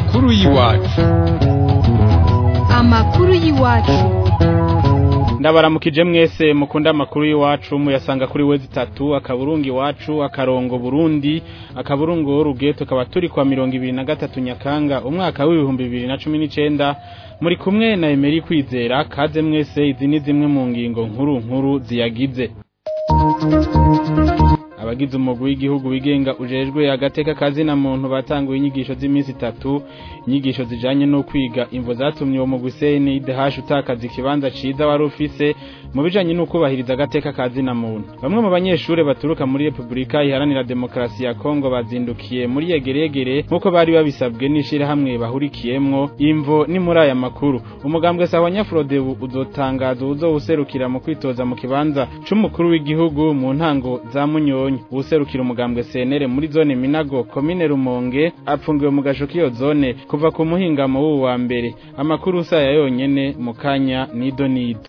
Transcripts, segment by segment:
amakuru y'iwacu. Amakuru y'iwacu. Ndabaramukije mwese mukunda amakuru y'iwacu muyasanga kuri wezi 3 akaburungu iwacu akarongo Burundi akaburungu rugeto kaba turi kwa 23 Nyakanga umwaka w'2019 muri kumwe na Emery Kwizera kaze mwese izi ni zimwe mu ngingo nkuru ziyagize. Abagize umugwi w'igihugu wigenga ujejwe agateka kazi na muntu batanguye inyigisho z'iminsi 3 inyigisho zijanye no kwiga imvo zatumye uwo mugwi CNIDH utakaza ikibanza ciza wari ufise mu bijanye no kubahiriza agateka kazi na muntu. Bamwe mu banyeshure baturuka muri Republika Iharanira Demokarasi ya Kongo bazindukiye muri yegeregere nkuko bari babisabwe n'ishira hamwe bahurikiyemwo imvo ni muri aya makuru. Umugambwe Sahwanya Frodebu uzotangaza uzowuserukira mu kwitoza mu kibanza c'umukuru w'igihugu mu ntango za Munyonyi. Userukira umugambwe CNL muri zone Minago komine Rumonge apfungiwe mu gasho kiyo zone kuva ku muhingamo w'uwa wa mbere. Amakuru saya yonyene mu kanya nido.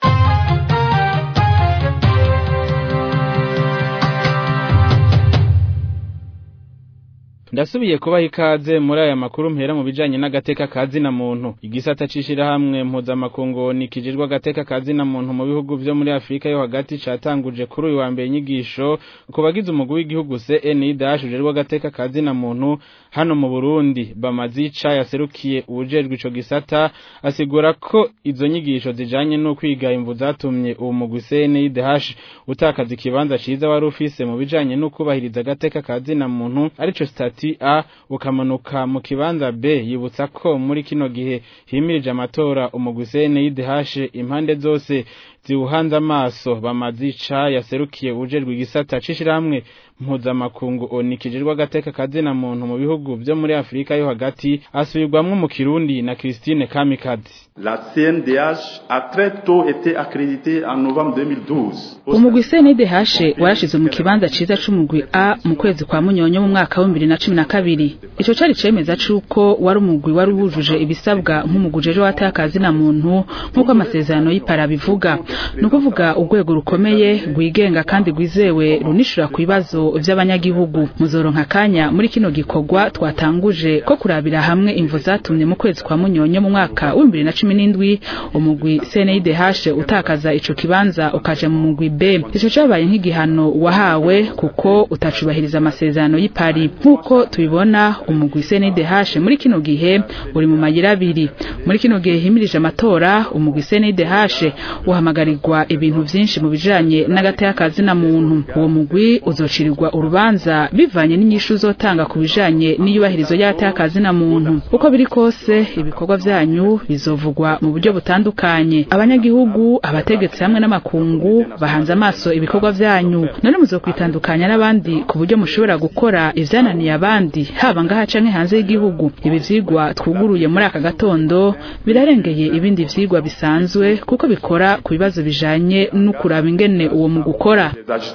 Ndasubiye kubaha ikaze muri aya makuru mpera mu bijanye n'agateka kazi na muntu. Igisata cishira hamwe mpuzamakungu nikijejwe agateka kazi na muntu mu bihugu vyo muri Afrika yo hagati catanguje kuri uyu wa mbere inyigisho kubagize umugwi w'igihugu CNIDH ujejwe agateka kazi na muntu hano mu Burundi. Bamazica yaserukiye ubujejwe ico gisata asigura ko izo nyigisho zijanye no kwiga imvu zatumye uwo mugwi CNIDH utakaza ikibanza ciza wari ufise mu bijanye no kubahiriza agateka kazi na muntu arico A ukamanuka mu kibanza B. Yibutsa ko muri kino gihe himirije amatora umugwi CNIDH impande zose ziwuhanze amaso. Bamazica yaserukiye ujejwe igisata cishiramwe mpuzamakungu onikijejwe agateka kazi na muntu mu bihugu vyo muri Afrika yo hagati asubirwamwe mu Kirundi na Christine Kamikazi. La CNDH a très tôt été accréditée en novembre 2012. Umugwi CNDH warashize mu kibanza ciza c'umugwi A mu kwezi kwa Munyonyo mu mwaka wa 2012. Ico cari cemeza cuko wari umugwi wari wujuje ibisabwa nk'umugujeje watakazi na muntu nkuko amasezerano y'ipara bivuga. Nukuvuga urwego rukomeye rwigenga kandi rwizewe runishura ku bibazo vy'abanyagihugu. Muzoronka kanya muri kino gikorwa twatanguje ko kurabira hamwe imvo zatumye mu kwezi kwa Munyonyo mu mwaka wa 2017 umugwi CNIDH utakaza ico kibanza ukaje mu mugwi B. Ico cabaye nk'igihano wahawe kuko utacubahiriza amasezerano y'ipari. Nkuko tubibona umugwi CNIDH muri kino gihe uri mu mayira abiri. Muri kino gihe himirije amatora umugwi CNIDH uhamagarirwa ibintu vyinshi mu bijanye n'agateka kazi na muntu. Uwo mugwi uzocirirwa urubanza bivanye n'inyishu zotanga ku bijanye n'iyubahirizo y'agateka kazi na muntu. Uko biri kose ibikorwa vyanyu bizovugwa mu buryo butandukanye. Abanyagihugu abategetsi hamwe n'amakungu bahanze amaso ibikorwa vyanyu. None muzokwitandukanya n'abandi ku buryo mushobora gukora ivyananiye abandi haba ngaha canke hanze y'igihugu. Ibi vyigwa twuguruye muri aka gatondo birarengeye ibindi vyigwa bisanzwe kuko bikora ku bibazo bijanye no kuraba ingene uwo mu gukora.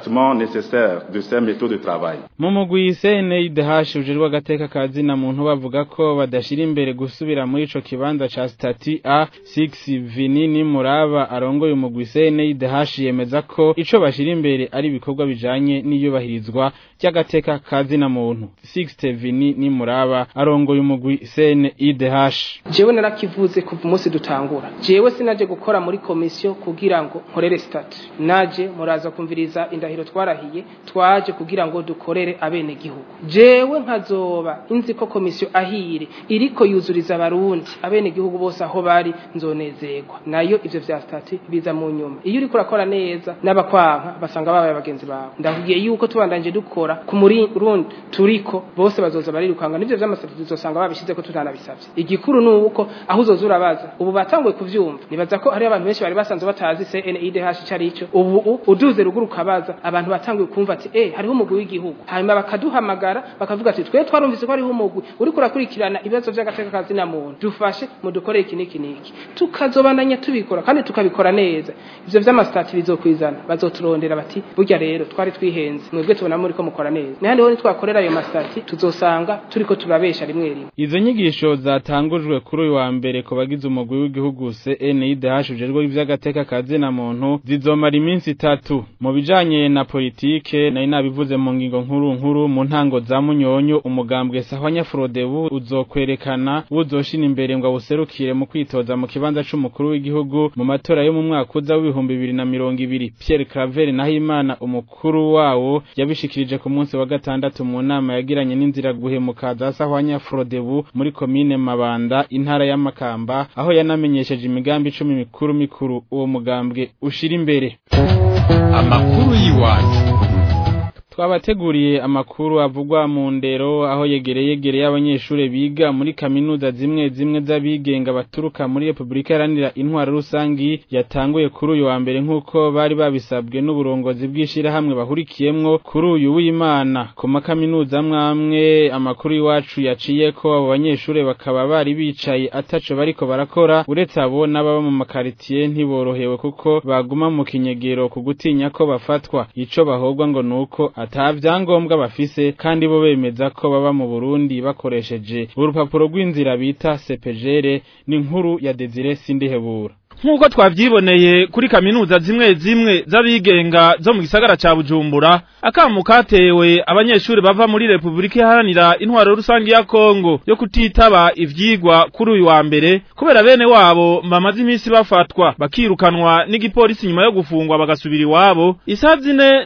Mu mugwi CNIDH ujejwe agateka kazi na muntu bavuga ko badashira imbere gusubira muri ico kibanza ca Stati A. 6 Vinini Muraba arongoye umugwi CNIDH yemeza ko ico bashira imbere ari ibikorwa bijanye n'iyubahirizwa cy'agateka kazi na muntu. 6 Vinini Muraba arongoye umugwi CNIDH. Jewe narakivuze kuva umunsi dutangura. Jewe sinaje gukora muri komisiyo kugira ngo nkorere stati. Naje muraza kumviriza indahiro twarahiye twaje kugira ngo dukorere abene gihugu. Jewe nkazoba inzi ko komisiyo ahire iriko yuzuriza abarundi abene gihugu bose aho bari nzonezerwa. Nayo ivyo vya stati biza mu nyuma. Iyo uri kurakora neza n'abakwanka basanga babaye abagenzi bawe. Ndavugiye yuko tubandanje dukora ku muri rundi turiko bose bazoza barirukanga nivyo vy'amasati tuzosanga babishize ko tutanabisavye. Igikuru nuko aho uzozura baza ubu batanguye kuvyumva. Nibaza ko hari abantu benshi bari basanzwe batazi CNIDH cari ico. Ubu uduze ruguruka baza abantu batanguye kumva ati hariho umugwi w'igihugu. Hanyuma bakaduhamagara bakavuga ati twe twarumvise ko hariho umugwi uri kurakurikirana ibibazo vy'agateka kazi na muntu. Dufashe mu dukore iki niki. Tukazobananya tubikora kandi tukabikora neza. Ivyo vy'amastati bizokwizana bazoturondera bati burya rero twari twihenze. Mwebwe tubona muri ko mukora neza. Nihandi ho nitwakorera ayo mastati tuzosanga turiko turabesha rimwe rimwe. Izo nyigisho zatangujwe kuri uyu wa mbere ko bagize umugwi w'igihugu CNIDH ujejwe ivy'agateka kazi na muntu zizomara iminsi 3 mu bijanye na politike nari twabivuze mu ngingo nkuru mu ntango za Munyonyo umugambwe Sahwanya Frodebu uzokwerekana uzoshina imbere ngo awuserukire mu kwitoza mu kibanza c'umukuru w'igihugu mu matora yo mu mwaka uza w'2020. Pierre Claver Nahimana umukuru wawo yabishikirije ku munsi wa gatandatu mu nama yagiranye n'inzira guhemuka za Sahwanya Frodebu muri komine Mabanda intara ya Makamba aho yanamenyesheje imigambi 10 mikuru uwo mugambwe ushira imbere. Amakuru yiwacu twabateguriye amakuru avugwa mu ndero aho yegereye abanyeshure biga muri kaminuza zimwe z'abigenga baturuka muri Republika Iharanira Intwaro Rusangi yatanguye kuri uyu wa mbere nkuko bari babisabwe n'uburongozi bw'ishira hamwe bahurikiyemwo kuri uyu w'Imana ku makaminuza amwe amakuru iwacu yaciye ko abo banyeshure bakaba bari bicaye ataco bariko barakora uretse abo n'ababa mu makaritiye ntiborohewe kuko baguma mu kinyegero kugutinya ko bafatwa ico bahobwa ngo nuko atavyangombwa bafise kandi bo bemeza ko baba mu Burundi bakoresheje urupapuro rw'inzira bita CPGR. ni inkuru ya Desire Sindihebura. Nkuko twavyiboneye kuri kaminuza zimwe z'abigenga zo mu gisagara ca Bujumbura akamu katewe abanyeshuri bava muri Republika Iharanira Intwaro Rusangi ya Kongo yo kutitaba ivyigwa kuri uyu wa mbere kubera bene wabo bamaze iminsi bafatwa bakirukanwa n'igipolisi nyuma yo gufungwa bagasubira iwabo isaha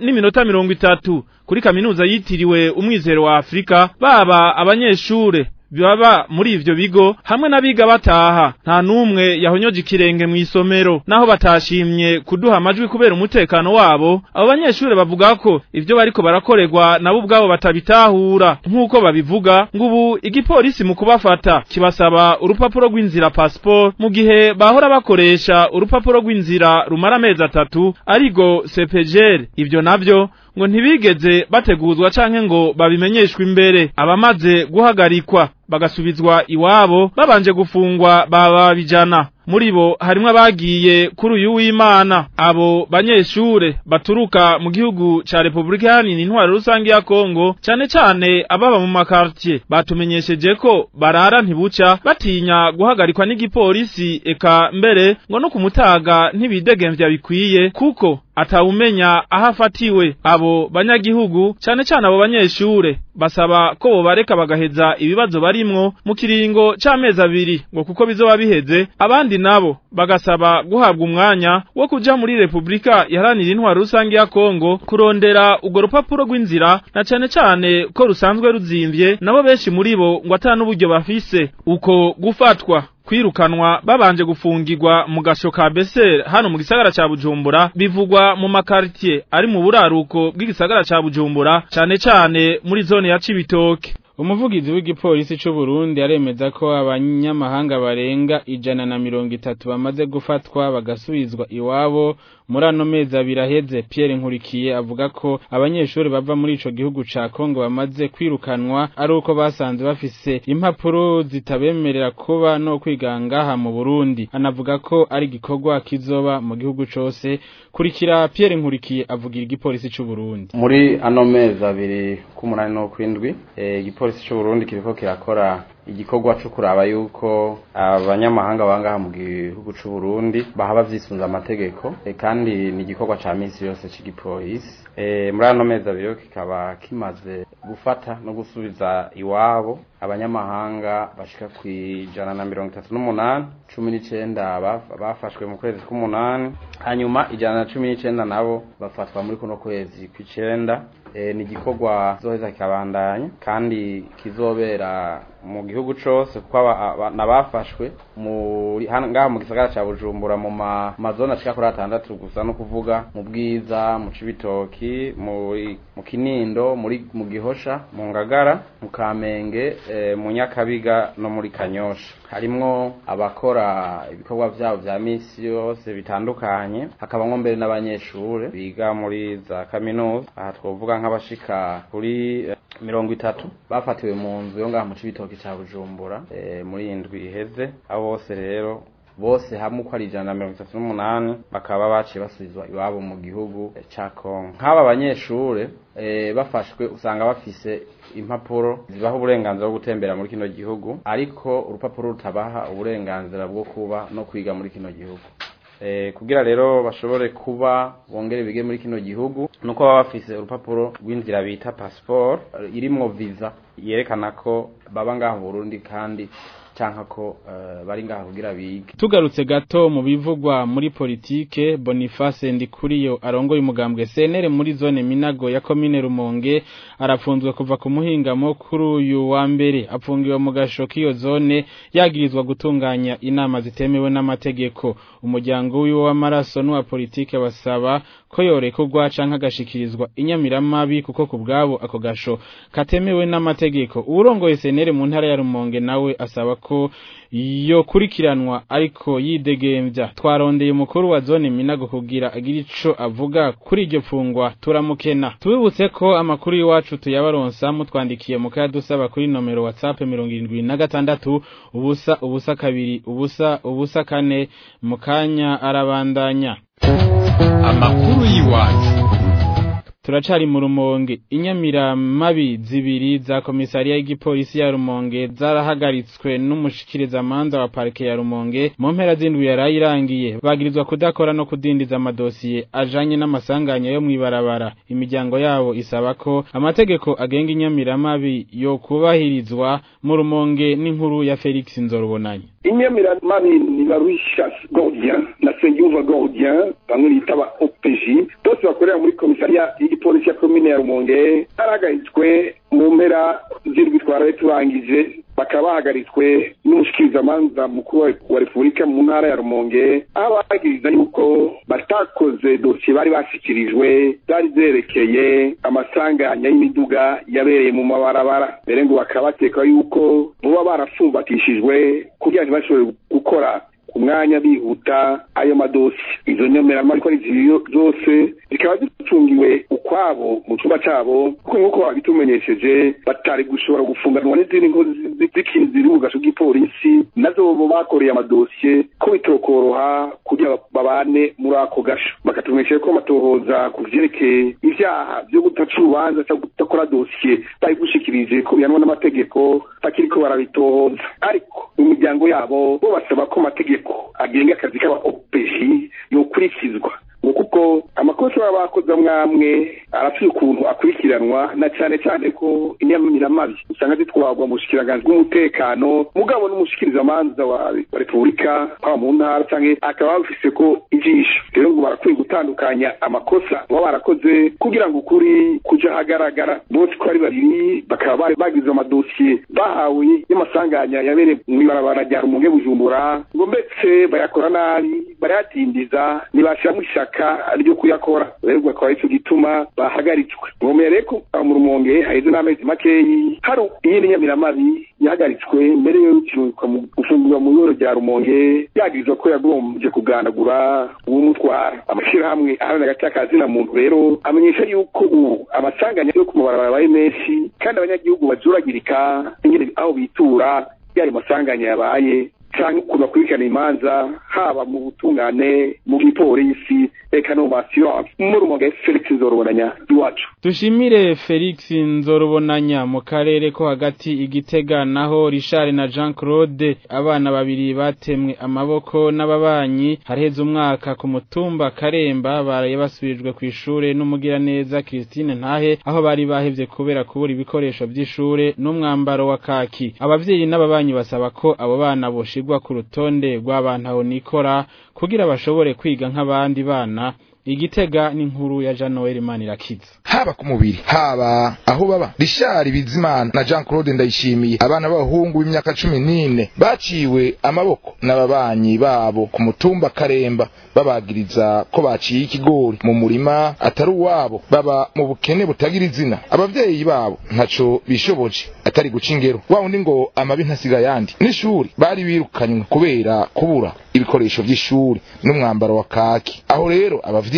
4:30 kuri kaminuza yitiriwe umwizero wa Afrika. Baba abanyeshure baba muri ivyo bigo hamwe n'abiga bataha nta numwe yahonyoje ikirenge mu isomero naho batashimye kuduha amajwi kubera umutekano wabo. Abo banyeshure bavuga ko ivyo bariko barakorerwa nabo ubwabo batabitahura nkuko babivuga ngo ubu igipolisi mu kubafata kibasaba urupapuro rw'inzira passport mu gihe bahora bakoresha urupapuro rw'inzira rumara amezi 3 arigo CPGR. Ivyo navyo ngo ntibigeze bateguzwa canke ngo babimenyeshwe imbere. Abamaze guhagarikwa bagasubizwa iwabo babanje gufungwa babijana. Muri bo harimwe abagiye kuri uyu w'Imana. Abo banyeshure baturuka mu gihugu ca Republika Iharanira Intwaro Rusangi ya Kongo cane ababa mu makartier batumenyesheje ko barara ntibuca batinya guhagarikwa n'igipolisi eka mbere ngo no kumutaga ntibidegemvya bikwiye kuko atawumenya ahafatiwe. Abo banyagihugu cane abo banyeshure basaba ko bobareka bagaheza ibibazo barimwo mu kiringo c'amezi 2 ngo kuko bizoba biheze. Abandi nabo bagasaba guhabwa umwanya wo kuja muri Republika Iharanira Intwaro Rusangi ya Kongo kurondera ugo rupapuro rw'inzira na cane ko rusanzwe ruzimvye nabo benshi muri bo ngo atanu buryo bafise. Uko gufatwa kwirukanwa babanje gufungirwa mu gasho ka Besere hano mu gisagara ca Bujumbura bivugwa mu makartier ari mu buraruko bw'igisagara ca Bujumbura cane muri zone ya Cibitoke. Umuvugizi w'igipolisi c'u Burundi aremeza ko abanyamahanga barenga 130 bamaze gufatwa bagasubizwa iwabo muri ano mezi 2 aheze. Pierre Nkurikiye avuga ko abanyeshuri bava muri ico gihugu ca Kongo bamaze kwirukanwa ari uko basanze bafise impapuro zitabemerera kuba no kwigangaha mu Burundi. Anavuga ko ari gikorwa kizoba mu gihugu cose. Kurikira Pierre Nkurikiye avugira igipolisi c'u Burundi. Muri ano mezi 2 k'umunani no kwindwi igipolisi c'u Burundi kiriko kirakora igikorwa cyo kuraba yuko abanyamahanga bangaha mu gihugu c'u Burundi bahaba vyisunza amategeko kandi ni igikorwa ca minsi yose c'igipolisi. Muri ano mezi 2 kikaba kimaze gufata no gusubiza iwabo abanyamahanga bashika ku 138 19 bafashwe mu kwezi k'umunani hanyuma 119 nabo bafatwa muri kuno kwezi kw'icenda. Ni igikorwa zoheza kikabandanya kandi kizobera mu gihugu cose kuko nabafashwe muri ngaha mu gisagara ca Bujumbura mu mazona ashika kuri 6 gusa no kuvuga mu Bwiza mu Cibitoki mu Kinindo mu Gihosha mu Ngagara mu Kamenge mu Nyakabiga no muri Kanyosha. Harimwo abakora ibikorwa vyabo vya misi yose bitandukanye hakabamwo mbere n'abanyeshure biga muri za kaminuza. Aha twovuga nk'abashika kuri 30 bafatiwe mu nzu yo ngaha mu Cibitoki ca Bujumbura muri indwi iheze. Abo bose rero bose hamwe uko ari 138 bakaba baciye basubizwa iwabo mu gihugu ca Kongo. Nk'aba banyeshure bafashwe usanga bafise impapuro zibaho uburenganzira bwo gutembera muri kino gihugu ariko urupapuro rutabaha uburenganzira bwo kuba no kwiga muri kino gihugu. kugira rero bashobore kuba bongere bige muri kino gihugu nuko baba bafise urupapuro rw'inzira bita passport irimwo visa yerekana ko baba ngaho mu Burundi kandi canka ko bari ngaho kugira bige. Tugarutse gato mu bivugwa muri politike, Boniface Ndikuriyo arongoye umugambwe CNL muri zone Minago ya commune Rumonge arafunzwe kuva ku muhingamo kuri uyu wa mbere. Apfungiwe mu gasho k'iyo zone yagirizwa gutunganya inama zitemewe n'amategeko. Umuryango wiwe w'amaraso n'uwa politike basaba ko yorekurwa canke agashikirizwa inyamiramabi kuko kubwabo ako gasho katemewe n'amategeko. Urongoye CNL mu ntara ya Rumonge nawe asaba ko yokurikiranwa ariko yidegemvya. Twarondeye umukuru wa zone Minago kugira agira ico avuga kuri iryo fungwa turamukena. Tubibutse ko amakuru y'iwacu tuyabaronsa mutwandikiye mukadusaba kuri nomero WhatsApp 76 ubusa 2 ubusa 4 mukanya arabandanya. Amakuru y'iwacu. Turacari mu Rumonge. Inyamiramabi zibiri za komisariya y'igipolisi ya Rumonge zarahagaritswe n'umushikiriza manza wa parke ya Rumonge mu mpera z'indwi yarayirangiye. Bagirizwa kudakora no kudindiza amadosiye ajanye n'amasanganya yo mwibarabara. Imiryango yabo isaba ko amategeko agenga inyamiramabi yo kubahirizwa mu Rumonge n'inkuru ya Felix Nzorubonanye. Inyamiramabi ni Baruisha Gordien na Sengiyumva Gordien bamwe bitaba OPG bose bakorera muri komisariya y'igipolisi ya commune ya Rumonge aragaritswe mu mpera z'indwi turangije bakaba bahagaritswe n'umushikiriza manza mukuru wa Repubulika mu ntara ya Rumonge abagiriza yuko batakoze dosiye bari basikirijwe zari zerekeye amasanganya y'imiduga yabereye mu mabarabara mbere ngo bakabateka yuko boba barafumbatishijwe kugira ngo bashobore gukora umwanya bihuta ayo madosi. Izo nyamiramabi ko zose zikaba zitungiwe ukwabo mu cyumba cyabo kuko nkuko babitumenyesheje batari gushobora gufunganwa n'izindi nkozi z'ikindi ziri mu gasho k'ipolisi nazo bo bakoreye amadosiye ko bitokoroha kugira babane muri ako gasho. Bakatumenyesha ko amatohoza ku vyerekeye ivyaha byo gutaca urubanza cyangwa gukora dosiye bari gushikirije ko bihanwa n'amategeko bakiriko barabitohoza, ariko mu miryango yabo bo basaba ko amategeko agenga akazi k'aba OPG yokurikizwa kuko amakosa babakoze mwamwe arafite ukuntu akurikiranwa na cyane ko inyamiramabi usanga zitwagwa mu bushikiranganje bw'umutekano mugabo n'umushikiriza manza wa Repubulika kwa mu ntara cyangwa akaba bafise ko ijisho. Rero ngo barakwiye gutandukanya amakosa baba barakoze kugira ngo ukuri kuja hagaragara. Bose ko ari babiri bakaba bagize amadosiye bahawe y'amasanganya yabereye mu ibarabara rya Rumonge Bujumbura ngo mbetse bayakora nabi barayatindiza nibashira mu shaka aryo kuyakora. Rero bakaba ico gituma bahagaritswe. Ngomere ko mu Rumonge haize n'amezi makeyi hari iyindi nyamiramabi yahagaritswe mbere yo gufungurwa mu yoro rya Rumonge yagirizwa ko yagombye kugandagura uwo mutwara. Amashirahamwe ahana gatakazi na muntu rero amenyesha yuko amasanganya yo kumubarabara baye menshi kandi abanyagihugu bajuragirika ingene aho bitura yari masanganya yabaye cyangwa kubakurikirana imanza haba mu butungane mu gipolisi eka no basirance mu Rumonge. Felix Nzorubonanya iwacu. Dushimire Felix Nzorubonanya. Mu karere ko hagati Igitega naho Richard na Jean Claude abana babiri batemwe amaboko n'ababanyi hareheze umwaka ku mutumba Karemba baraye basubirijwe ku ishure n'umugira neza Christine Ntahe aho bari bahevye kubera kubura ibikoresho by'ishure n'umwambaro wa kaki. Abavyeyi n'ababanyi basaba ko abo bana boshigwa ku rutonde rw'abantu aho nikora kugira bashobore kwiga nk'abandi bana. Igitega n'inkuru ya Jean Noel Manirakiza. Haba ku mubiri haba aho baba Richard Bizimana na Jean Claude Ndayishimiye abana b'abahungu b'imyaka 14 baciwe amaboko n'ababanyi babo ku mutumba Karemba babagiriza ko baciye ikigori mu murima atari uwabo baba mu bukene butagira izina. Abavyeyi babo ntaco bishoboje atari guca ingero wawundi ngo amabi ntasiga yandi n'ishuri bari birukanywe kubera kubura ibikoresho by'ishuri n'umwambaro wa kaki. Aho rero abavyeyi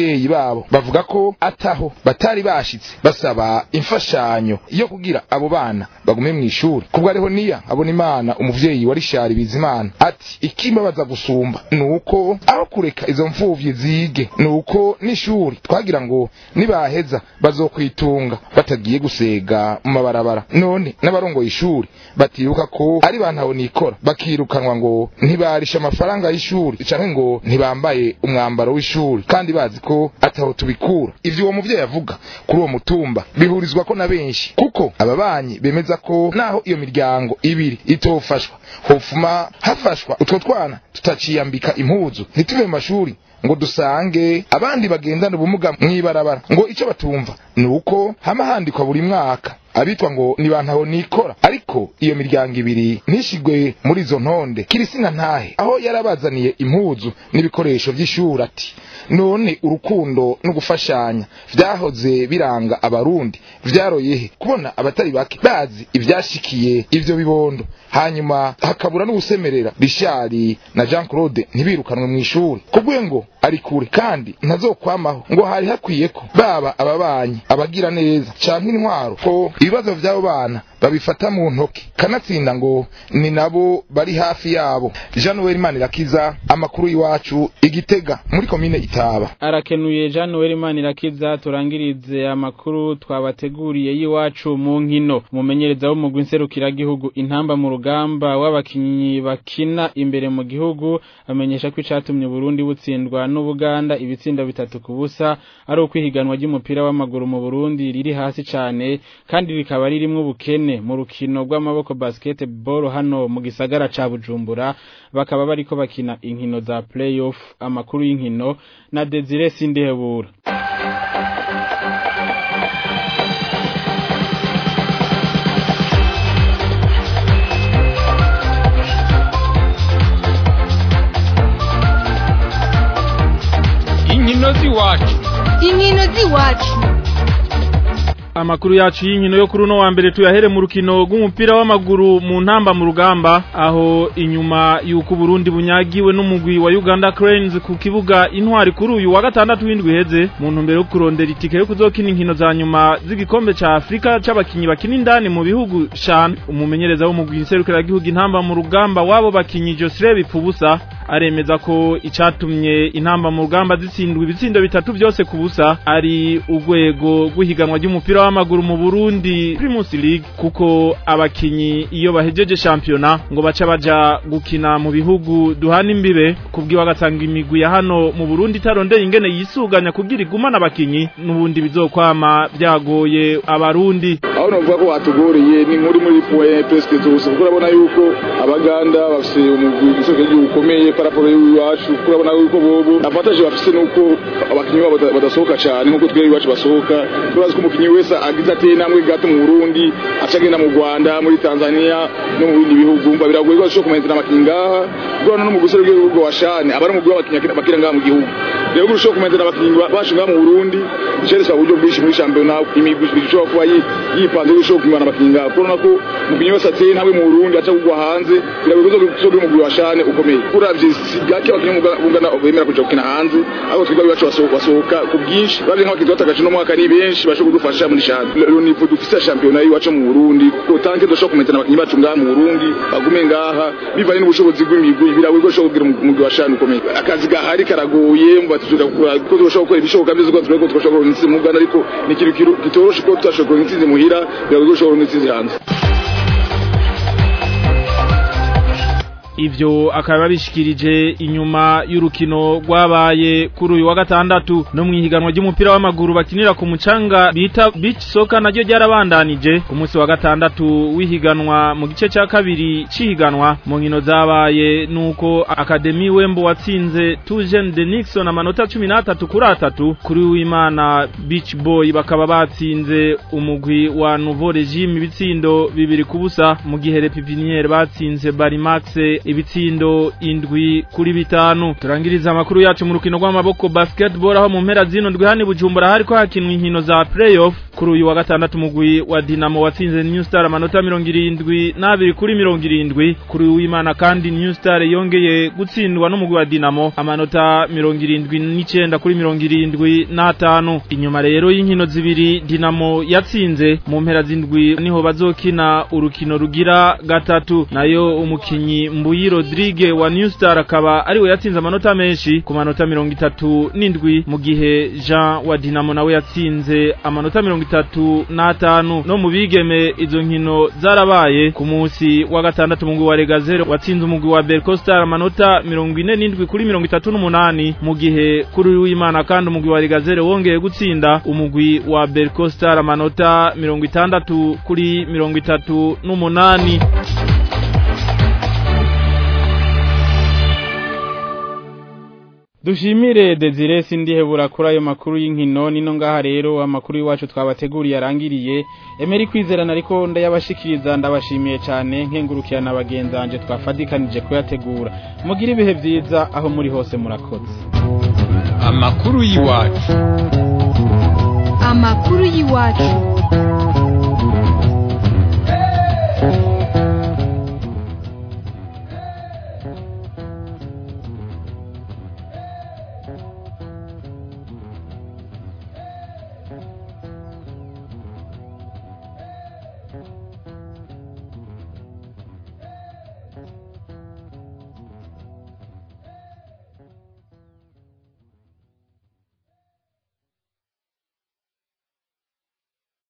n'abavyeyi babo bavuga ko ataho batari bashitse basaba imfashanyo yo kugira abo bana bagume mu ishuri. Kubwo ariho niya abona Imana umuvyeyi wa Richard Bizimana ati ikimbabaza gusumba nuko aho kureka izo mfuvyi zige nuko n'ishuri twagira ngo nibaheza bazokwitunga batagiye gusega mu mabarabara. None n'abarongo y'ishuri batiruka ko ari bantaho nikora bakirukanwa ngo ntibarisha amafaranga y'ishuri canke ngo ntibambaye umwambaro w'ishuri kandi bazi ko ataho tubikura. Ivyo uwo muvyeyi avuga kuri uwo mutumba bihurizwa ko na benshi kuko ababanyi bemeza ko naho iyo miryango ibiri itofashwa hofuma hafashwa utwo twana tutaciyambika impuzu ntituve mu mashuri ngo dusange abandi bagendana ubumuga mwibarabara ngo ico batumva nuko hama handikwa buri mwaka abitwa ngo ni bantaho nikora ariko iyo miryango ibiri ntishigwe muri izo ntonde kirisina ntahe aho yarabazaniye impuzu n'ibikoresho vy'ishuri ati none urukundo no gufashanya vyahoze biranga abarundi vyaroyehe kubona abatari bake bazi ivyashikiye ivyo bibondo hanyuma hakabura n'ubusemerera Richard na Jean Claude ntibirukanwe mu ishuri kubwe ngo ari kure kandi ntazokwamaho ngo hari hakwiye ko baba ababanyi abagira neza canke intwaro ko ibibazo vy'abo bana babifata mu ntoki kanatsinda ngo ni nabo bari hafi yabo. Jean Noel Manirakiza amakuru y'iwacu Igitega muri komine Itaba. Arakenuye Jean Noel Manirakiza. Turangirize amakuru twabateguriye y'iwacu mu nkino. Umumenyereza wo mu gwinserukira gihugu intamba mu rugamba w'abakinyi bakina imbere mu gihugu amenyesha ko icatumye Burundi butsindwa n'Ubuganda ibitsindo 3-0 ari ukwihiganwa ry'umupira w'amaguru mu Burundi riri hasi cyane kandi rikaba ririmwe ubukene mu rukino rw'amaboko basketball hano mu gisagara ca Bujumbura bakaba bariko bakina inkino za playoff. Amakuru y'inkino na Desire Sindehebura. Inkino ziwacu. Amakuru yacu y'inkino yo kuri no wa mbere tuyahere mu rukino rw'umupira w'amaguru mu ntamba mu rugamba aho inyuma y'uko Burundi bunyagiwe n'umugwi wa Uganda Cranes ku kibuga intwari kuri uyu wa gatandatu w'indwi heze mu ntumbero yo kurondera itike yo kuzokina inkino za nyuma z'igikombe ca Afrika c'abakinyi bakina indani mu bihugu shan. Umumenyereza w'umugwi inserukira gihugu intamba mu rugamba wabo bakinyi Joseph Bipfubusa aremeza ko icatumye intamba mu rugamba zitsindwa ibitsindo 3 byose ku busa ari urwego rw'ihiganwa ry'umupira w'amaguru mu Burundi Primus League kuko abakinyi iyo bahejeje championa ngo baca baja gukina mu bihugu duhana imbibe kubwiwa gatanga imigwi ya hano mu Burundi tarondeye ingene yisuganya kugira igumana abakinyi n'ubundi bizokwama byagoye abarundi. Aho novuga ko batugoriye ni muri point presque zose kuko urabona yuko abaganda bafise umugwi gisoke gikomeye paraporo y'uwacu kurabona yuko bobo avantage bafise nuko abakinyi babo badasohoka cyane nkuko twebwe iwacu basohoka. Turazi ko umukinyi wese agize ati namwe gato mu Burundi acagenda mu Rwanda muri Tanzania no mu bindi bihugu mba biragoye ko cyo kumenza amakinyi ngaha gwana no mu gusero gihugu washane abari mu gwa bakinyi bakira ngaha mu gihugu rero gusho kumenza abakinyi bashinga mu Burundi cyeresa uburyo bwishi muri championnat imigwi cyo kuba yipanze gusho kumana abakinyi ngaha kubona ko umukinyi wese ati namwe mu Burundi aca kugwa hanze biragoye ko cyo mu gwa washane ukomeye kuravye sigake abakinyi mugana bemera kuja gukina hanze abo twigwa bibacu basohoka ku bwinshi bari nk'abakinyi batagaje no mwaka ni benshi basho kudufasha muri le niveau dufise championnat iwacu mu Burundi ko tanke do shoko kumentana abakinyi bacu ngaha mu Burundi bagume ngaha bivanye n'ubushobozi bw'imigwi biragoye ko shoko kugira umugwi washane ukomeye akazi gahari karagoye mbatuzura ko dushobora gukora ibishoboka byose ko tureko twashobora n'itsi mu Uganda ariko ni kiru kitoroshe ko tutashobora n'itsi muhira biragoye ko shoko n'itsi hanze. Ivyo akaba bishikirije inyuma y'urukino rwabaye kuri uyu wa gatandatu no mwihiganwa ry'umupira w'amaguru bakinira ku mucanga bita beach soccer naryo ryarabandanije ku munsi wa gatandatu wihiganwa mu gice cya kabiri cihiganwa mu nkino zabaye nuko Academy Wembo watsinze Tujen de Nixon amanota 13-3 kuri w'Imana Beach Boy bakaba batsinze umugwi wa Nouveau Regime ibitsindo 2-0 mu gihe Pipiniere batsinze Barimax ibitsindo 7-5. Turangiriza amakuru yacu mu rukino rw'amaboko basketball aho mu mpera zino ndwi hani Bujumbura hariko hakinwa inkino za playoff kuri uyu wa gatandatu mugwi wa Dinamo watsinze New Star amanota 72-70. Kuri uw'Imana kandi New Star yongeye gutsindwa n'umugwi wa Dinamo amanota 79-75. Inyuma rero y'inkino zibiri Dinamo yatsinze mu mpera z'indwi niho bazokina urukino rugira gatatu, nayo umukinyi Mbuyi Rodrigue wa New Star akaba ariwe yatsinze amanota menshi ku manota 37, mu gihe Jean wa Dinamo nawe yatsinze amanota 35. No mu bigeme izo nkino zarabaye ku munsi wa gatandatu umugwi wa Regazero watsinze umugwi wa Berco Star amanota 47-38, mu gihe kuri uw'Imana kandi umugwi wa Regazero wongeye gutsinda umugwi wa Berco Star amanota 60-38. Dushimire Desire Sindihebura kuri ayo makuru y'inkino. Nino ngaha rero amakuru iwacu twabateguriye arangiriye. Emeri Kwizerana ariko ndayabashikiriza, ndabashimiye cyane nkengurukirana bagenzanje twafadikanije kuyategura. Mugira ibihe byiza aho muri hose murakoze. Amakuru y'iwacu. Amakuru y'iwacu.